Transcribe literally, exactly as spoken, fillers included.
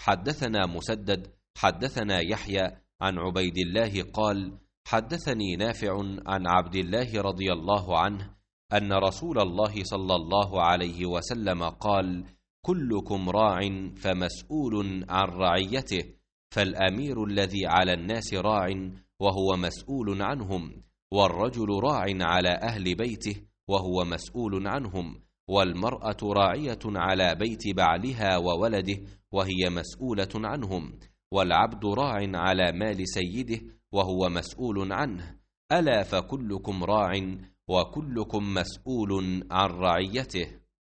حدثنا مسدد حدثنا يحيى عن عبيد الله قال حدثني نافع عن عبد الله رضي الله عنه أن رسول الله صلى الله عليه وسلم قال كلكم راع فمسؤول عن رعيته، فالأمير الذي على الناس راع وهو مسؤول عنهم، والرجل راع على أهل بيته وهو مسؤول عنهم، والمرأة راعية على بيت بعلها وولده وهي مسؤولة عنهم، والعبد راع على مال سيده وهو مسؤول عنه. ألا فكلكم راع وكلكم مسؤول عن رعيته.